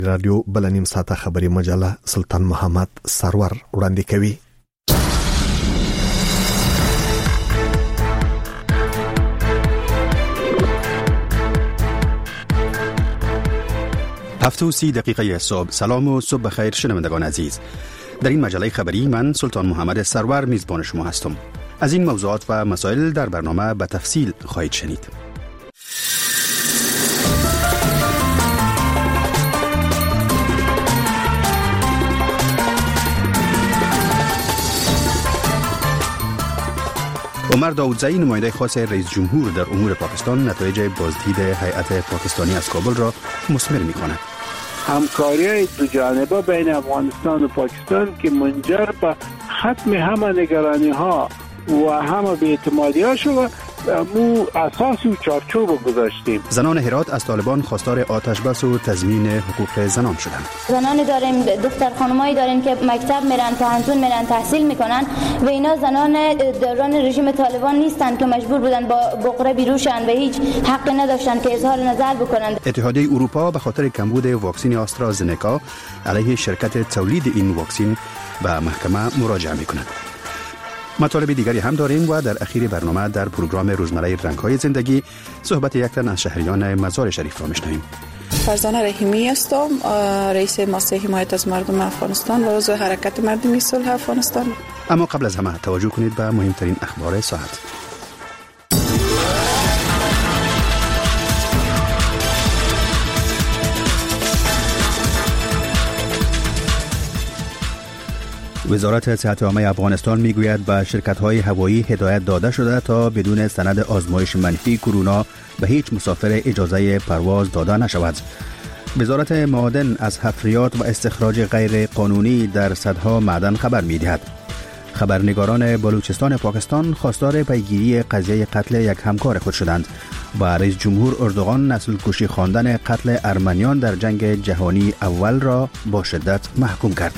رادیو بلنیم ساعته خبری مجله سلطان محمد سرور وړاندې کوي. هفت و 30 دقیقه صبح. سلام و صبح بخیر شنوندگان عزیز. در این مجله خبری من سلطان محمد سرور میزبان شما هستم. از این موضوعات و مسائل در برنامه به تفصیل خواهید شنید. عمر داودزایی نماینده خاص رئیس جمهور در امور پاکستان نتایج بازدید هیئت پاکستانی از کابل را مثمر می‌کند. همکاری دو جانبه بین افغانستان و پاکستان که منجر به ختم همه نگرانی‌ها و همه بی‌اعتمادی‌ها شد مو اساس و چارچوب گذاشتیم. زنان هرات از طالبان خواستار آتش بس و تضمین حقوق زنان شدند. زنانی داریم، دختر خانمایی داریم که مکتب میرن، پانتون میرن، تحصیل میکنن و اینا زنان دوران رژیم طالبان نیستن که مجبور بودن با بقره بیروشن و هیچ حقی نداشتن که اظهار نظر بکنن. اتحادیه اروپا به خاطر کمبود واکسن آسترازنکا علیه شرکت تولید این واکسن به محکمه مراجعه میکند. مطالب دیگری هم داریم و در اخیر برنامه در پروگرام روزمره رنگ‌های زندگی صحبت یک تن از شهریان مزار شریف را میشنویم. فرزانه رحیمی هستم، رئیس مؤسسه حمایت از مردم افغانستان و عضو حرکت مردمی صلح افغانستان. اما قبل از همه توجه کنید به مهمترین اخبار ساعت. وزارت صحت عامه افغانستان میگوید به شرکت‌های هوایی هدایت داده شده تا بدون سند آزمایش منفی کرونا به هیچ مسافر اجازه پرواز داده نشود. وزارت معادن از حفریات و استخراج غیر قانونی در صدها معدن خبر می‌دهد. خبرنگاران بلوچستان پاکستان خواستار پیگیری قضیه قتل یک همکار خود شدند و رئیس جمهور اردوغان نسل کشی خواندن قتل ارمنیان در جنگ جهانی اول را با شدت محکوم کرد.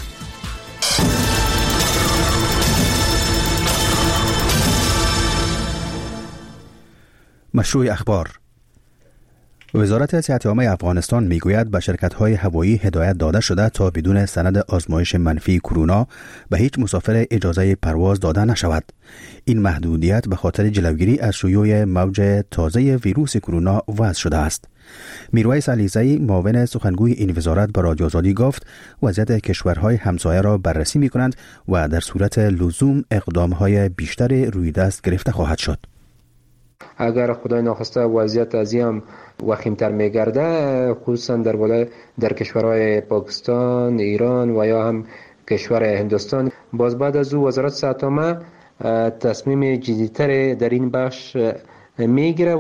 مشروع اخبار. وزارت صحت عامه افغانستان میگوید به شرکت‌های هوایی هدایت داده شده تا بدون سند آزمایش منفی کرونا به هیچ مسافر اجازه پرواز داده نشود. این محدودیت به خاطر جلوگیری از شیوع موج تازه ویروس کرونا وضع شده است. میرویس علیزی معاون سخنگوی این وزارت به رادیو آزادی گفت وضعیت کشورهای همسایه را بررسی می‌کنند و در صورت لزوم اقدام‌های بیشتر روی دست گرفته خواهد شد. اگر خدای ناخواسته وضعیت از این وخیم‌تر می‌گرده، خصوصا در کشورهای پاکستان، ایران و یا هم کشور هندوستان، باز بعد از او وزارت صحت عامه تصمیم جدی‌تر در این بخش می‌گیره.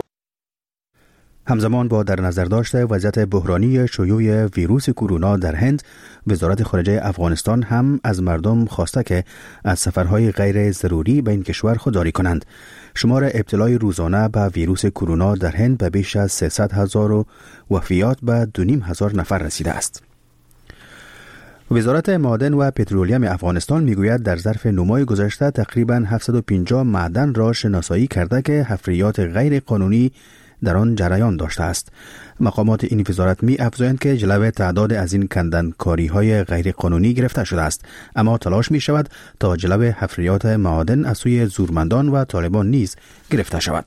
همزمان با در نظر داشته وضعیت بحرانی شیوع ویروس کرونا در هند، وزارت خارجه افغانستان هم از مردم خواسته که از سفرهای غیر ضروری به این کشور خودداری کنند. شمار ابتلای روزانه به ویروس کرونا در هند به بیش از 300,000 و وفیات به 2,500 نفر رسیده است. وزارت معادن و پترولیم افغانستان میگوید در ظرف 9 ماه گذشته تقریباً 750 معدن را شناسایی کرده که حفریات غیر قانونی در آن جریان داشته است. مقامات این وزارت می افزایند که جلوه تعداد از این کندنکاری های غیر قانونی گرفته شده است، اما تلاش می شود تا جلوه حفریات معادن از سوی زورمندان و طالبان نیز گرفته شود.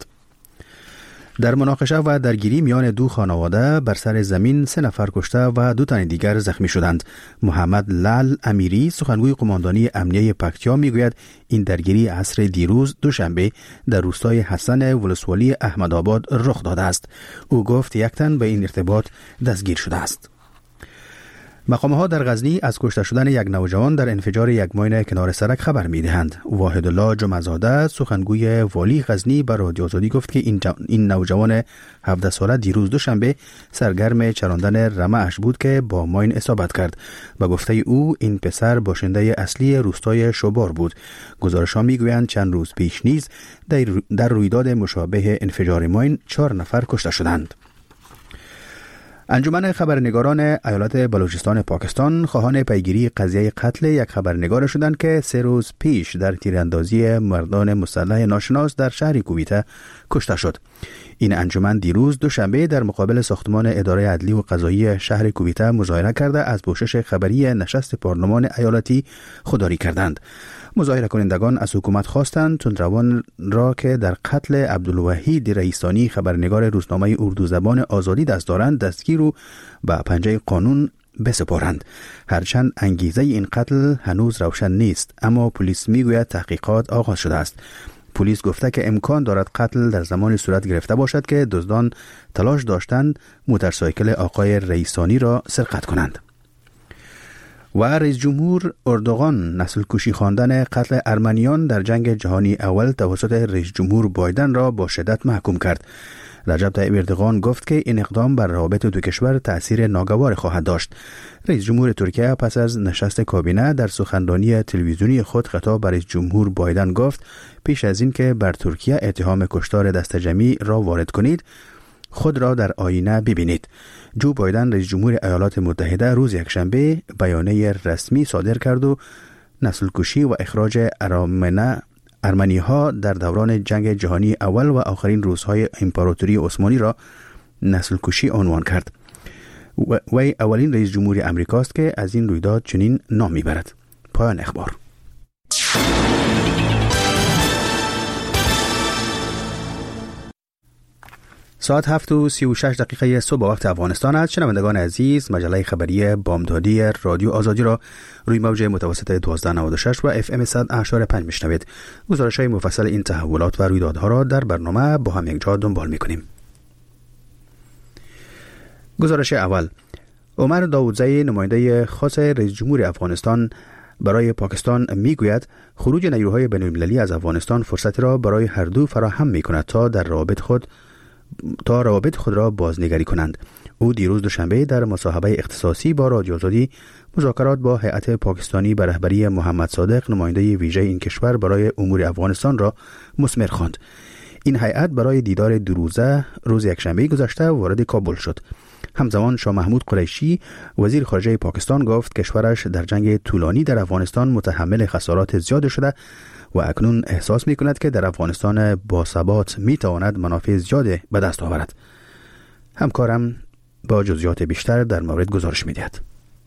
در مناقشه و درگیری میان دو خانواده بر سر زمین 3 نفر کشته و 2 تن دیگر زخمی شدند. محمد لال امیری سخنگوی قماندانی امنیه پکتیا میگوید این درگیری عصر دیروز دوشنبه در روستای حسن ولسوالی احمدآباد رخ داده است. او گفت 1 تن به این ارتباط دستگیر شده است. مقام‌ها در غزنی از کشته شدن یک نوجوان در انفجار یک ماین کنار سرک خبر می‌دهند. واحدالله جمعزاده سخنگوی والی غزنی به رادیو آزادی گفت که این نوجوان 17 ساله دیروز دوشنبه سرگرم چراندن رمه‌اش بود که با ماین اصابت کرد. به گفته او این پسر باشنده اصلی روستای شوبار بود. گزارش‌ها می‌گویند چند روز پیش نیز در رویداد مشابه انفجار ماین 4 نفر کشته شدند. انجمن خبرنگاران ایالات بلوچستان پاکستان خواهان پیگیری قضیه قتل یک خبرنگار شدند که 3 روز پیش در تیراندازی مردان مسلح ناشناس در شهر کویته کشته شد. این انجمن دیروز دوشنبه در مقابل ساختمان اداره عدلی و قضایی شهر کویته مظاهره کرده از پوشش خبری نشست پارلمان ایالتی خودداری کردند. مظاهره کنندگان از حکومت خواستند تندروان را که در قتل عبدالوحید رئیسانی خبرنگار روزنامه اردو زبان آزادی دست دارند دستگیر و به پنجه قانون بسپارند. هرچند انگیزه این قتل هنوز روشن نیست، اما پلیس میگوید تحقیقات آغاز شده است. پلیس گفته که امکان دارد قتل در زمانی صورت گرفته باشد که دزدان تلاش داشتند موتورسایکل آقای رئیسانی را سرقت کنند. و رئیس جمهور اردوغان نسل کشی خواندن قتل ارمنیان در جنگ جهانی اول توسط رئیس جمهور بایدن را با شدت محکوم کرد. رجب طیب اردوغان گفت که این اقدام بر روابط دو کشور تأثیر ناگوار خواهد داشت. رئیس جمهور ترکیه پس از نشست کابینه در سخنرانی تلویزیونی خود خطاب به رئیس جمهور بایدن گفت پیش از این که بر ترکیه اتهام کشتار دسته‌جمعی را وارد کنید، خود را در آینه ببینید. جو بایدن رئیس جمهور ایالات متحده روز یکشنبه بیانیه رسمی صادر کرد و نسل کشی و اخراج ارمنی ها در دوران جنگ جهانی اول و آخرین روزهای امپراتوری عثمانی را نسل کشی عنوان کرد. وی اولین رئیس جمهور امریکاست که از این رویداد چنین نام میبرد. پایان اخبار. ساعت 7:36 صبح وقت افغانستان است. شنوندگان عزیز، مجله خبری بامدادی رادیو آزادی را روی موج متوسط 1296 و FM 100.5 میشنوید. گزارش‌های مفصل این تحولات و رویدادها را در برنامه با هم یک جا دنبال می‌کنیم. گزارش اول: عمر داودزی، نماینده خاص رئیس جمهور افغانستان برای پاکستان میگوید خروج نیروهای بین‌المللی از افغانستان فرصتی را برای هر دو فراهم می‌کند تا روابط خود را بازنگری کنند. او دیروز دوشنبه در مصاحبه اختصاصی با رادیو آزادی مذاکرات با هیئت پاکستانی به رهبری محمد صادق، نماینده ویژه این کشور برای امور افغانستان، را مثمر خواند. این هیئت برای دیدار 2 روزه روز یکشنبه گذشته وارد کابل شد. همزمان شاه محمود قریشی، وزیر خارجه پاکستان، گفت کشورش در جنگ طولانی در افغانستان متحمل خسارات زیاد شده و اکنون احساس می کند که در افغانستان با ثبات می تواند منافع زیاد به دست آورد. همکارم با جزئیات بیشتر در مورد گزارش می دهد.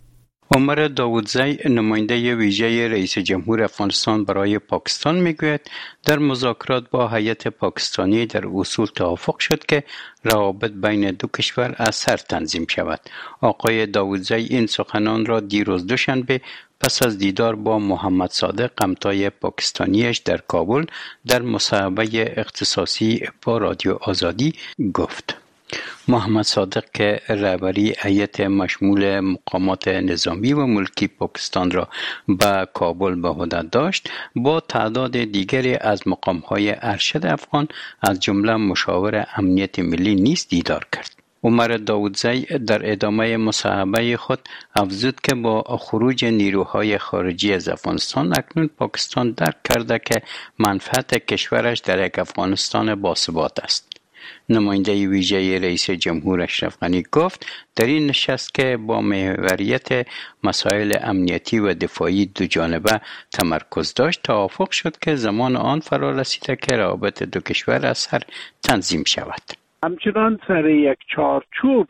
عمر داودزی، نماینده ویژه رئیس جمهور افغانستان برای پاکستان، میگوید در مذاکرات با هیئت پاکستانی در اصول توافق شد که روابط بین دو کشور از سر تنظیم شود. آقای داودزی این سخنان را دیروز دوشنبه پس از دیدار با محمد صادق، همتای پاکستانیش در کابل، در مصاحبه اختصاصی با رادیو آزادی گفت. محمد صادق که رهبری هیئت مشمول مقامات نظامی و ملکی پاکستان را به کابل به عهده داشت، با تعداد دیگری از مقام‌های ارشد افغان از جمله مشاور امنیت ملی نیز دیدار کرد. عمر داودزی در ادامه مصاحبه خود افزود که با خروج نیروهای خارجی از افغانستان اکنون پاکستان درک کرده که منفعت کشورش در یک افغانستان باثبات است. نماینده ویژه رئیس جمهور اشرف غنی گفت در این نشست که با محوریت مسائل امنیتی و دفاعی دو جانبه تمرکز داشت، توافق شد که زمان آن فرا رسیده که روابط دو کشور از سر تنظیم شود. همچنان سر یک چارچوب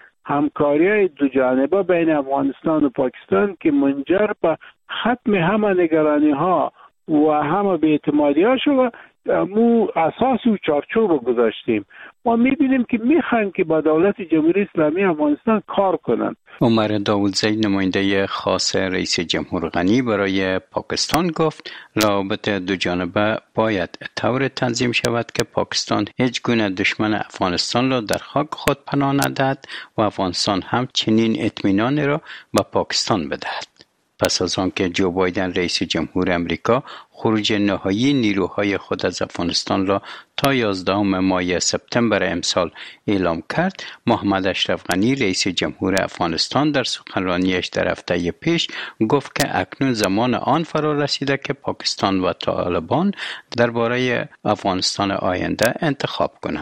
همکاری دو جانبه بین افغانستان و پاکستان که منجر به ختم همه نگرانی ها و همه بی‌اعتمادی ها شد، مو اساس و چارچوب گذاشتیم. ما می‌بینیم که میخوان که با دولت جمهوری اسلامی افغانستان کار کنند. عمر داودزی، نماینده خاص رئیس جمهور غنی برای پاکستان، گفت روابط دو جانبه باید طور تنظیم شود که پاکستان هیچ گونه دشمن افغانستان را در خاک خود پناه ندهد و افغانستان هم چنین اطمینان را به پاکستان بدهد. پس از آن که جو بایدن رئیس جمهور امریکا خروج نهایی نیروهای خود از افغانستان را تا 11 ماه سپتامبر امسال اعلام کرد، محمد اشرف غنی رئیس جمهور افغانستان در سخنرانیش در هفته پیش گفت که اکنون زمان آن فرا رسیده که پاکستان و طالبان درباره افغانستان آینده انتخاب کنند.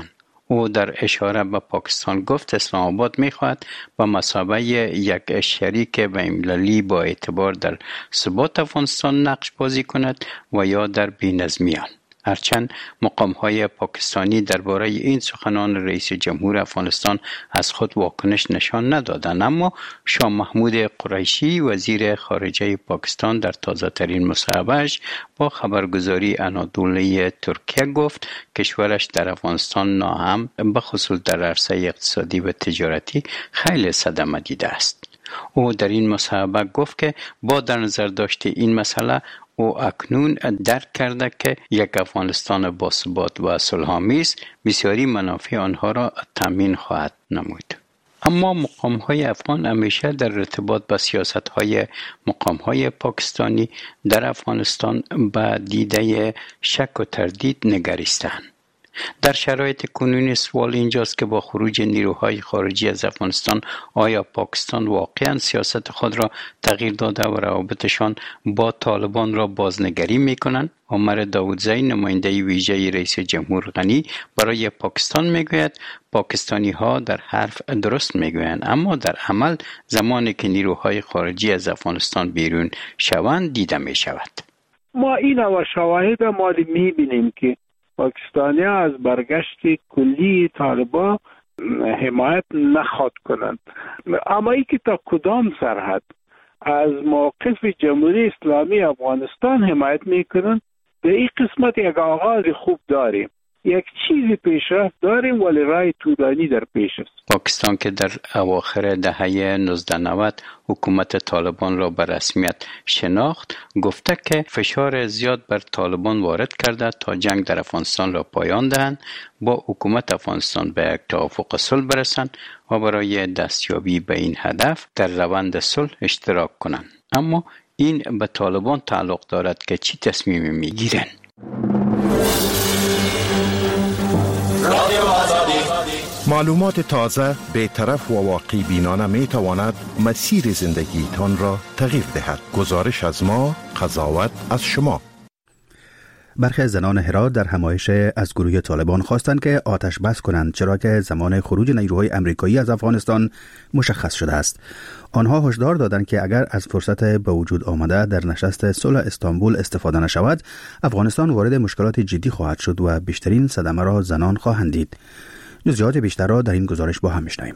او در اشاره به پاکستان گفت اسلام آباد می‌خواهد به مثابه یک شریک بین‌المللی با اعتبار در ثبات افغانستان نقش بازی کند و یا در بی‌نظمیان. هرچند مقام‌های پاکستانی درباره این سخنان رئیس جمهور افغانستان از خود واکنش نشان ندادند، اما شاه محمود قریشی وزیر خارجه پاکستان در تازه‌ترین مصاحبه‌اش با خبرگزاری انادولی ترکیه گفت کشورش در افغانستان ناهم به خصوص در عرصه اقتصادی و تجارتی خیلی صدمه دیده است. او در این مصاحبه گفت که با در نظر داشته این مسئله او اکنون درک کرده که یک افغانستان باثبات و صلح‌آمیز بسیاری منافع آنها را تامین خواهد نمود. اما مقام‌های افغان همیشه در ارتباط با سیاست‌های مقام‌های پاکستانی در افغانستان به دیده شک و تردید نگریستند. در شرایط کنونی سوال اینجاست که با خروج نیروهای خارجی از افغانستان آیا پاکستان واقعاً سیاست خود را تغییر داده و روابطشان با طالبان را بازنگری می‌کنند؟ عمر داودزی نماینده ویژه رئیس جمهور غنی برای پاکستان میگوید پاکستانی‌ها در حرف درست میگویند، اما در عمل زمانی که نیروهای خارجی از افغانستان بیرون شوند دیده می‌شود. ما این و شواهد ما می‌بینیم که پاکستانی ها از برگشت کلی طالبان حمایت نخواد کنند، اما ای که تا کدام سرحد از موقف جمهوری اسلامی افغانستان حمایت میکنند، به این قسمت یک آغاز خوب داریم، یک چیزی پیشرفت داریم ولی راه طولانی در پیش است. پاکستان که در اواخر دهه 1990 حکومت طالبان را به رسمیت شناخت، گفته که فشار زیاد بر طالبان وارد کرده تا جنگ در افغانستان را پایان دهند، با حکومت افغانستان به یک توافق صلح برسند و برای دستیابی به این هدف در روند صلح اشتراک کنند. اما این به طالبان تعلق دارد که چی تصمیمی میگیرند. معلومات تازه، بی‌طرف و واقعی بینانه می تواند مسیر زندگیتان را تغییر دهد. گزارش از ما، قضاوت از شما. برخی زنان هرات در همایش از گروه طالبان خواستند که آتش بس کنند، چرا که زمان خروج نیروهای امریکایی از افغانستان مشخص شده است. آنها هشدار دادند که اگر از فرصت به وجود آمده در نشست صلح استانبول استفاده نشود، افغانستان وارد مشکلات جدی خواهد شد و بیشترین صدمه را زنان خواهند دید. جزئیات بیشتر را در این گزارش با هم می‌شنویم.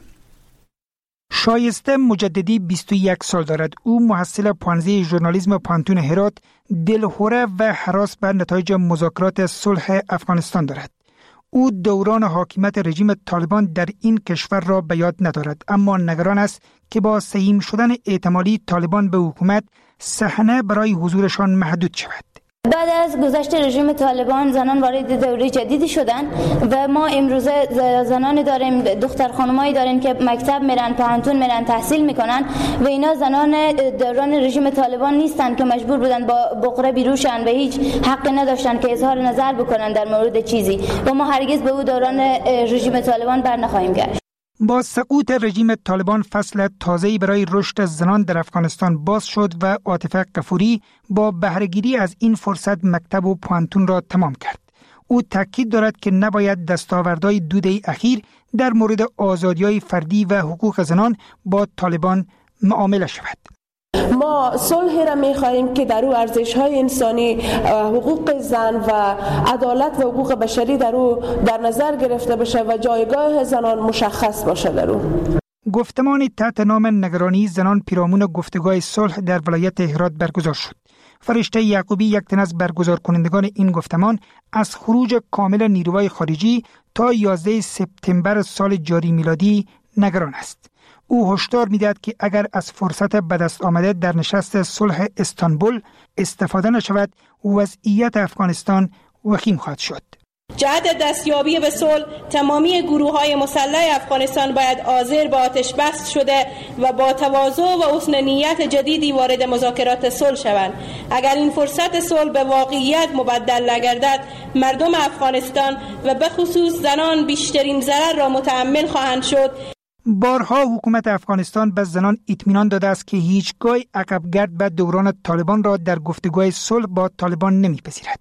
شایسته مجددی 21 سال دارد. او محصل پانزه ژورنالیسم پانتون هرات، دلهوره و هراس بر نتایج مذاکرات صلح افغانستان دارد. او دوران حاکمیت رژیم طالبان در این کشور را به یاد ندارد، اما نگران است که با سهیم شدن احتمالی طالبان به حکومت صحنه برای حضورشان محدود شود. بعد از گذشت رژیم طالبان زنان وارد دوره جدیدی شدن و ما امروزه زنان داریم، دختر خانمایی داریم که مکتب میرن، پانتون میرن، تحصیل میکنن و اینا زنان دوران رژیم طالبان نیستن که مجبور بودن با بقره بیروشن و هیچ حقی نداشتن که اظهار نظر بکنن در مورد چیزی و ما هرگز به او دوران رژیم طالبان بر نخواهیم گشت. با سقوط رژیم طالبان فصل تازه‌ای برای رشد زنان در افغانستان باز شد و عاطفه غفوری با بهره‌گیری از این فرصت مکتب و پانتون را تمام کرد. او تاکید دارد که نباید دستاوردهای 2 دهه اخیر در مورد آزادی‌های فردی و حقوق زنان با طالبان معامله شود. ما صلح را می‌خواهیم که در او ارزش‌های انسانی، حقوق زن و عدالت و حقوق بشری در او در نظر گرفته بشه و جایگاه زنان مشخص باشه در او. گفتمان تحت نام نگرانی زنان پیرامون گفتگوهای صلح در ولایت هرات برگزار شد. فرشته یعقوبی، یک تن از برگزار کنندگان این گفتمان، از خروج کامل نیروهای خارجی تا 11 سپتامبر سال جاری میلادی نگران است. او هشدار می‌دهد که اگر از فرصت به دست آمده در نشست صلح استانبول استفاده نشود، وضعیت افغانستان وخیم خواهد شد. جهت دستیابی به صلح تمامی گروه‌های مسلح افغانستان باید حاضر به آتش بس شده و با تواضع و حسن نیت جدیدی وارد مذاکرات صلح شوند. اگر این فرصت صلح به واقعیت مبدل نگردد، مردم افغانستان و به خصوص زنان بیشترین ضرر را متحمل خواهند شد. بارها حکومت افغانستان به زنان اطمینان داده است که هیچگاه عقبگرد به دوران طالبان را در گفتگوهای صلح با طالبان نمیپذیرد.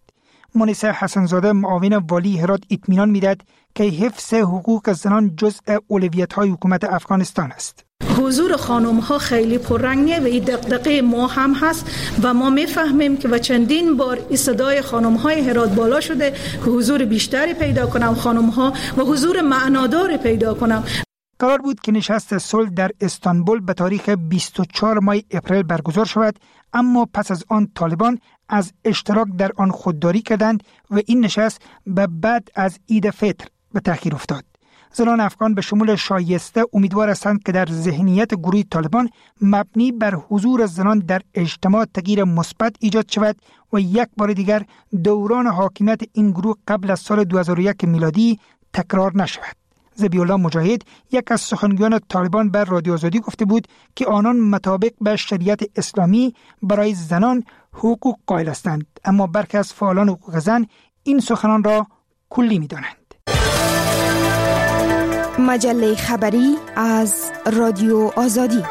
مونیسه حسنزاده معاون والی هرات اطمینان میدهد که حفظ حقوق زنان جزء اولویت‌های حکومت افغانستان است. حضور خانم ها خیلی پررنگه و این دغدغه ما هم هست و ما میفهمیم که و چندین بار صدای خانم های هرات بالا شده که حضور بیشتری پیدا کنم خانم ها و حضور معناداری پیدا کنم. قرار بود که نشست صلح در استانبول به تاریخ 24 ماه اپریل برگزار شود، اما پس از آن طالبان از اشتراک در آن خودداری کردند و این نشست به بعد از عید فطر به تأخیر افتاد. زنان افغان به شمول شایسته امیدوار هستند که در ذهنیت گروه طالبان مبنی بر حضور زنان در اجتماع تغییر مثبت ایجاد شود و یک بار دیگر دوران حاکمیت این گروه قبل از سال 2001 میلادی تکرار نشود. ذبیح‌الله مجاهد، یک از سخنگویان طالبان، بر رادیو آزادی گفته بود که آنان مطابق به شریعت اسلامی برای زنان حقوق قائل هستند، اما برخی از فعالان حقوق زن این سخنان را کلی می‌دانند. مجله خبری از رادیو آزادی.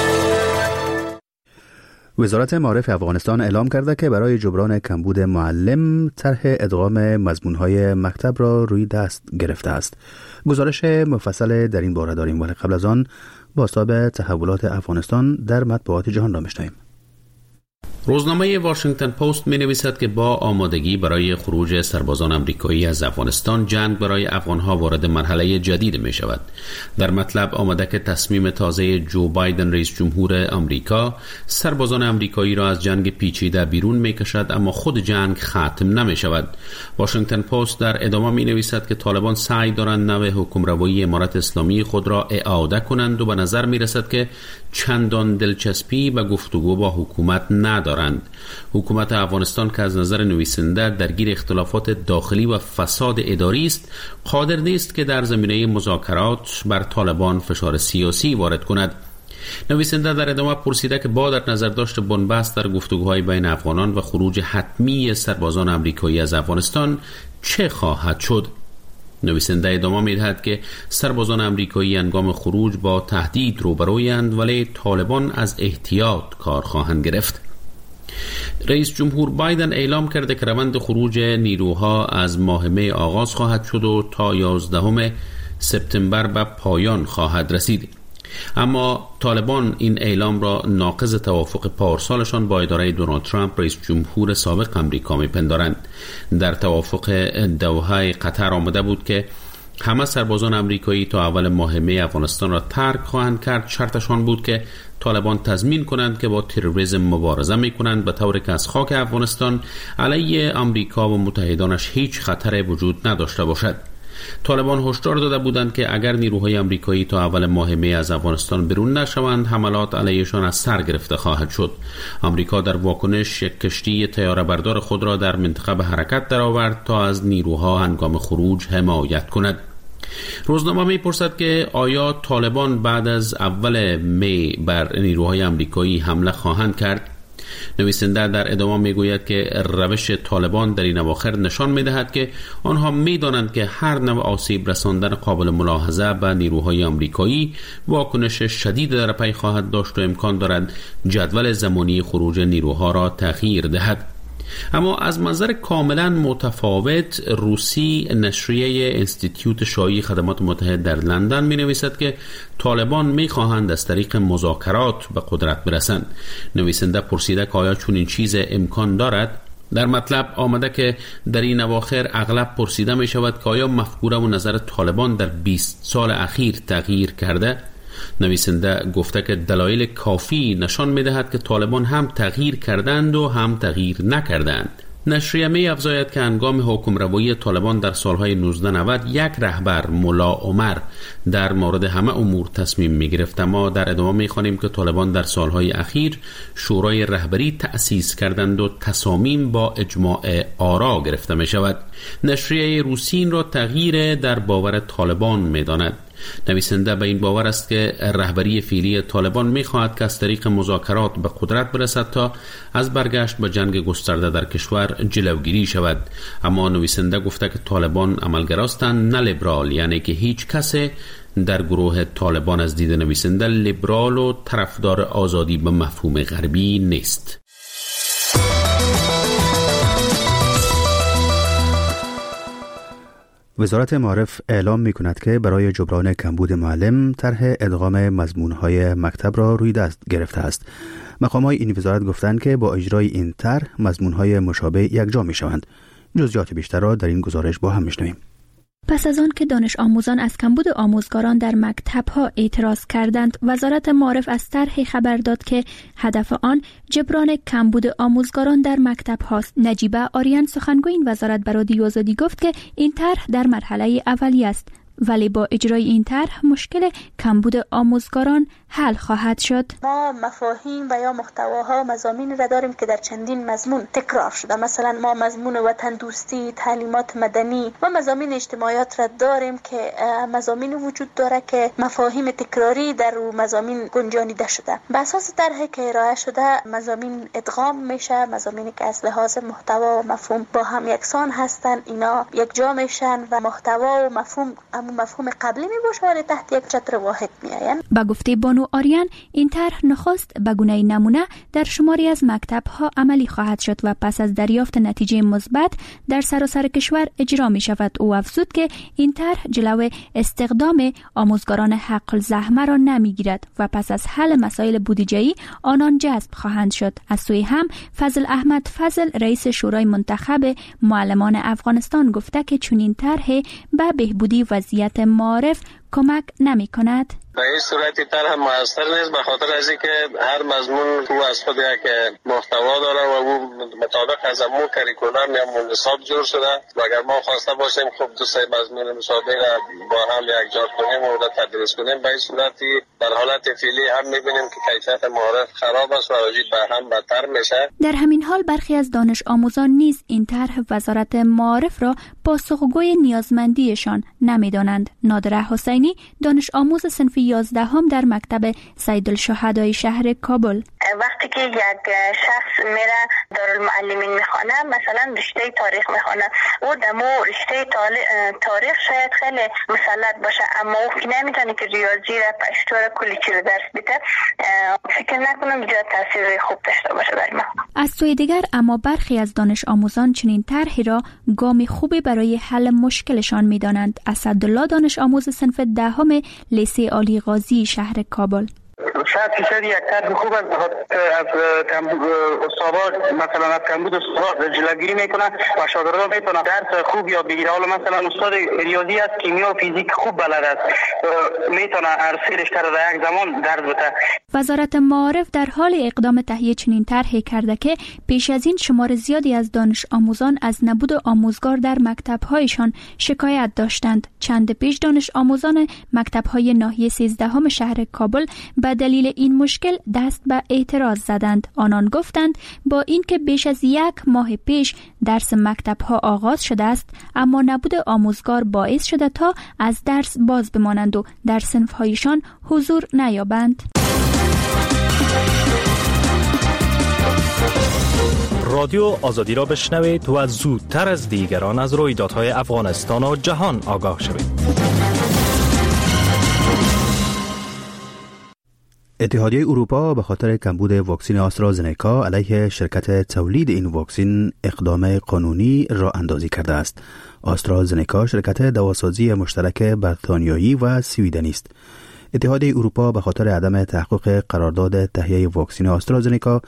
وزارت معارف افغانستان اعلام کرده که برای جبران کمبود معلم طرح ادغام مضمون‌های مکتب را روی دست گرفته است. گزارش مفصل در این باره داریم، ولی قبل از آن بازتاب تحولات افغانستان در مطبوعات جهان را میشنویم. روزنامه واشنگتن پست می نویسد که با آمادگی برای خروج سربازان آمریکایی از افغانستان، جنگ برای افغانها وارد مرحله جدید می شود. در مطلب آمده که تصمیم تازه جو بایدن رئیس جمهور آمریکا سربازان آمریکایی را از جنگ پیچیده بیرون می کشد، اما خود جنگ ختم نمی شود. واشنگتن پست در ادامه می نویسد که طالبان سعی دارند نوع حکمروایی امارت اسلامی خود را اعاده کنند و به نظر می رسد که چندان دلچسپی به گفتگو با حکومت ندارند. حکومت افغانستان که از نظر نویسنده درگیر اختلافات داخلی و فساد اداری است، قادر نیست که در زمینه مذاکرات بر طالبان فشار سیاسی وارد کند. نویسنده در ادامه پرسیده که با در نظر داشت بنبست در گفتگوهای بین افغانان و خروج حتمی سربازان آمریکایی از افغانستان چه خواهد شد؟ نویسنده ادامه می‌دهد که سربازان آمریکایی هنگام خروج با تهدید روبرویند، ولی طالبان از احتیاط کار خواهند گرفت. رئیس جمهور بایدن اعلام کرده که روند خروج نیروها از ماه می آغاز خواهد شد و تا 11 سپتامبر به پایان خواهد رسید. اما طالبان این اعلام را ناقض توافق پارسالشان با اداره دونالد ترامپ رئیس جمهور سابق آمریکا می‌پندارند. در توافق دوحه قطر آمده بود که همه سربازان آمریکایی تا اول ماه می افغانستان را ترک خواهند کرد. شرطشان بود که طالبان تضمین کنند که با تروریسم مبارزه می‌کنند، به طوری که از خاک افغانستان علیه آمریکا و متحدانش هیچ خطر وجود نداشته باشد. طالبان هشدار داده بودند که اگر نیروهای آمریکایی تا اول ماه می از افغانستان بیرون نشوند، حملات علیهشان از سر گرفته خواهد شد. آمریکا در واکنش یک کشتی طیاره بردار خود را در منطقه به حرکت درآورد تا از نیروها هنگام خروج حمایت کند. روزنامه می‌پرسد که آیا طالبان بعد از اول می بر نیروهای آمریکایی حمله خواهند کرد؟ نویسنده در ادامه میگوید که روش طالبان در این اواخر نشان میدهد که آنها میدانند که هر نوع آسیب رساندن قابل ملاحظه به نیروهای آمریکایی واکنش شدید در پی خواهد داشت و امکان دارد جدول زمانی خروج نیروها را تغییر دهد. اما از منظر کاملا متفاوت، روسی نشریه انستیتیوت شاهی خدمات متحد در لندن می نویسد که طالبان می خواهند از طریق مذاکرات به قدرت برسند. نویسنده پرسیده که آیا چون این چیز امکان دارد؟ در مطلب آمده که در این اواخر اغلب پرسیده می شود که آیا مفکوره و نظر طالبان در 20 سال اخیر تغییر کرده؟ نویسنده گفته که دلایل کافی نشان می‌دهد که طالبان هم تغییر کردند و هم تغییر نکردند. نشریه می افزاید که هنگام حکمروایی طالبان در سالهای 1990 یک رهبر ملا عمر در مورد همه امور تصمیم می گرفت، اما در ادامه می خوانیم که طالبان در سالهای اخیر شورای رهبری تأسیس کردند و تصامیم با اجماع آرا گرفته می شود. نشریه روسی این را تغییر در باور طالبان می داند. نویسنده به این باور است که رهبری فعلی طالبان می‌خواهد که از طریق مذاکرات به قدرت برسد تا از برگشت به جنگ گسترده در کشور جلوگیری شود. اما نویسنده گفته که طالبان عملگراستند نه لیبرال، یعنی که هیچ کسی در گروه طالبان از دید نویسنده لیبرال و طرفدار آزادی به مفهوم غربی نیست. وزارت معارف اعلام می‌کند که برای جبران کمبود معلم طرح ادغام مضمون‌های مکتب را روی دست گرفته است. مقام‌های این وزارت گفتند که با اجرای این طرح مضمون‌های مشابه یکجا می‌شوند. جزئیات بیشتر را در این گزارش با هم می‌شنویم. پس از آن که دانش آموزان از کمبود آموزگاران در مکتب‌ها اعتراض کردند، وزارت معارف از طرحی خبر داد که هدف آن جبران کمبود آموزگاران در مکتب‌هاست. نجیبه آریان سخنگوی این وزارت به رادیو آزادی گفت که این طرح در مرحله اولیه است، ولی با اجرای این طرح مشکل کمبود آموزگاران حل خواهد شد. ما مفاهیم و یا محتواها مضامین را داریم که در چندین مضمون تکرار شده. مثلا ما مضمون وطن دوستی، تعلیمات مدنی و مضامین اجتماعیات را داریم که مضامین وجود داره که مفاهیم تکراری در مضامین گنجانیده شده. به اساس طرحی که ارائه شده مضامین ادغام میشه، مضامینی که از لحاظ محتوا و مفهوم با هم یکسان هستن اینا یک جا میشن و محتوا و مفهوم قبلی میباشه ولی تحت یک چتر واحد میآیند. با گفته بانو آریان این طرح نخست به گونه نمونه در شماری از مکتب‌ها عملی خواهد شد و پس از دریافت نتیجه مثبت در سراسر کشور اجرا می شود. او افزود که این طرح جلوی استخدام آموزگاران حق الزحمه را نمیگیرد و پس از حل مسائل بودجه‌ای آنان جذب خواهند شد. از سوی هم فضل احمد فضل رئیس شورای منتخب معلمان افغانستان گفته که چنین طرح به بهبودی وضعیت معارف کمک نمی کند. به این صورت طرح موثر نیست، به خاطر از اینکه هر مضمون او از خود یک محتوا داره و او مطابق از امور کریکولم یا منصاب جور شده و اگر ما خواسته باشیم خب دو سه مضمون مشابه را با هم یکجا کنیم و تدریس کنیم، به این صورتی در حالت فعلی هم می‌بینیم که کیفیت معارف خراب است و وجود به هم بدتر میشه. در همین حال برخی از دانش آموزان نیز این طرح وزارت معارف را پاسخگوی نیازمندیشان نمی‌دانند. نادره حسینی دانش آموز صنف 11 در مکتب سیدالشهدای شهر کابل: وقتی که یک شخص میره دارالمعلمین میخوانه، مثلا رشته تاریخ میخوانه، او دمو رشته تاریخ شاید خیلی مسلط باشه اما او نمیتونه که ریاضی را پشتور کلی چیز درس بده، فکر نکنم زیاد تاثیر خوب داشته باشه بر ما. از سوی دیگر اما برخی از دانش آموزان چنین طرحی را گام خوبی برای حل مشکلشان میدانند. اسدالله دانش آموز صنف 10 لیسه عالی قاضی شهر کابل: 100% یک طرح خوب از استادان مثلا از کمبود استاد جلوگیری میکنه و شاگردان میتونن درس خوب یا بگیره. حالا مثلا استاد ریاضی است، کیمیا و فیزیک خوب بلد است، میتونه هر سه رشته را در یک زمان درس بده. وزارت معارف در حال اقدام تهیه چنین طرحی کرده که پیش از این شمار زیادی از دانش آموزان از نبود آموزگار در مکتب‌هایشان شکایت داشتند. چند پیش دانش آموزان مکتب‌های ناحیه 13 شهر کابل به دلیل این مشکل دست به اعتراض زدند. آنان گفتند با اینکه بیش از 1 ماه پیش درس مکتب‌ها آغاز شده است، اما نبود آموزگار باعث شده تا از درس باز بمانند و در صنف‌هایشان حضور نیابند. رادیو آزادی را بشنوید و زودتر از دیگران از رویدادهای افغانستان و جهان آگاه شوید. اتحادیه اروپا به خاطر کمبود واکسن آسترازنکا علیه شرکت تولید این واکسن اقدام قانونی راه اندازی کرده است. آسترازنکا شرکت دواسازی مشترک بریتانیایی و سویدنی است. اتحادیه اروپا به خاطر عدم تحقق قرارداد تهیه واکسن آسترازنکا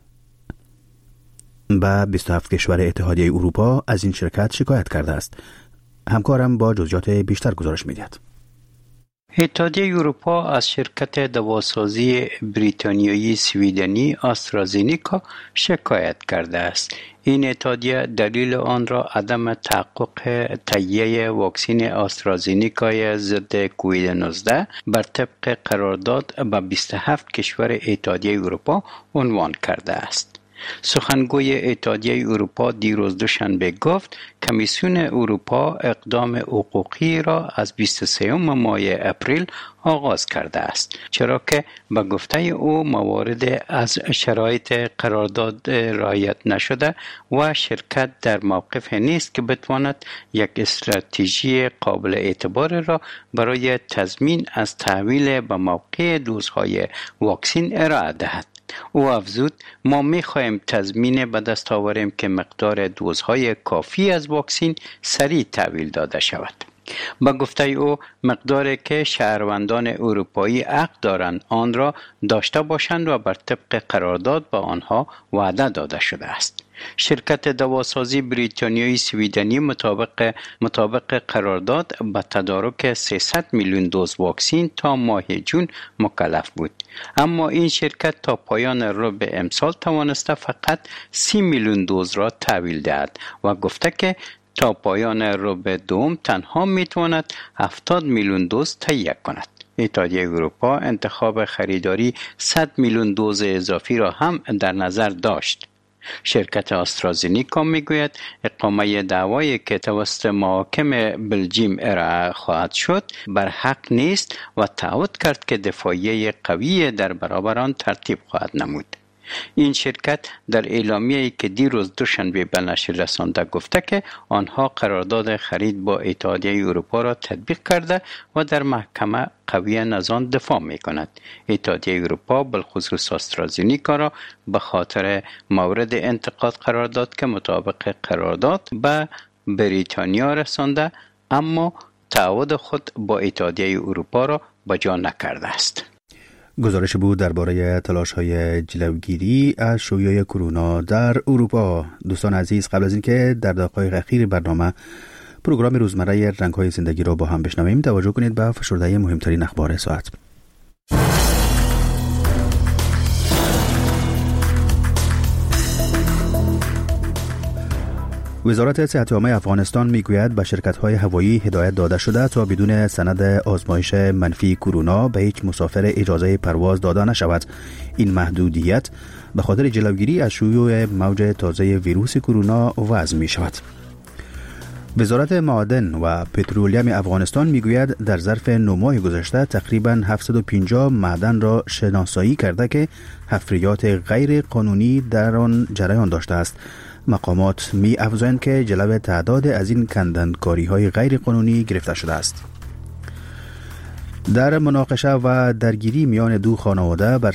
به 27 کشور اتحادیه اروپا از این شرکت شکایت کرده است. همکارم با جزئیات بیشتر گزارش می‌دهد. اتحادیه اروپا از شرکت دواسازی بریتانیایی سویدنی آسترازنیکا شکایت کرده است. این اتحادیه دلیل آن را عدم تحقق تهیه واکسن آسترازنیکای ضد کووید 19 بر طبق قرارداد به 27 کشور اتحادیه اروپا عنوان کرده است. سخنگوی اتحادیه اروپا دیروز دوشنبه گفت کمیسیون اروپا اقدام حقوقی را از 23 ماه اپریل آغاز کرده است، چرا که به گفته او موارد از شرایط قرارداد رعایت نشده و شرکت در موقف نیست که بتواند یک استراتژی قابل اعتبار را برای تضمین از تحویل به موقع دوزهای واکسن ارائه دهد. او افزود ما می‌خواهیم تضمین به دست آوریم که مقدار دوزهای کافی از واکسن سریع تحویل داده شود. با گفته او مقداری که شهروندان اروپایی حق دارند آن را داشته باشند و بر طبق قرارداد به آنها وعده داده شده است. شرکت دواسازی بریتانیایی سویدنی مطابق قرارداد به تدارک 300 میلیون دوز واکسن تا ماه جون مکلف بود، اما این شرکت تا پایان ربع امسال توانسته فقط 30 میلیون دوز را تحویل دهد و گفته که تا پایان ربع دوم تنها میتواند 70 میلیون دوز تهیه کند. اتحادیه اروپا انتخاب خریداری 100 میلیون دوز اضافی را هم در نظر داشت. شرکت آسترازینیکا میگوید اقامه دعوایی که توسط محاکم بلژیم ارائه خواهد شد بر حق نیست و تعهد کرد که دفاعیه قوی در برابر آن ترتیب خواهد نمود. این شرکت در اعلامیه‌ای که دیروز دوشنبه به نشر رسانده گفته که آنها قرارداد خرید با اتحادیه اروپا را تطبیق کرده و در محکمه قوی از آن دفاع می‌کند. اتحادیه اروپا بالخصوص آسترازینیکا را به خاطر مورد انتقاد قرار داد که مطابق قرارداد به بریتانیا رسانده، اما تعهد خود با اتحادیه اروپا را به جا نکرده است. گزارش بود درباره تلاش‌های جلوگیری از شیوع کرونا در اروپا. دوستان عزیز، قبل از اینکه در دقایق اخیر برنامه پروگرام روزمره رنگ‌های زندگی را با هم بشنویم، توجه کنید به فشرده مهمترین اخبار ساعت. وزارت صحت عامه افغانستان میگوید به شرکت‌های هوایی هدایت داده شده تا بدون سند آزمایش منفی کرونا به هیچ مسافر اجازه پرواز داده نشود. این محدودیت به خاطر جلوگیری از شیوع موج تازه ویروس کرونا وضع می شود. وزارت معادن و پترولیم افغانستان میگوید در ظرف 9 ماه گذشته تقریباً 750 معدن را شناسایی کرده که حفریات غیر قانونی در آن جریان داشته است. مقامات می افزایند که جلو تعداد از این کندنکاری های غیر قانونی گرفته شده است. در مناقشه و درگیری میان دو خانواده بر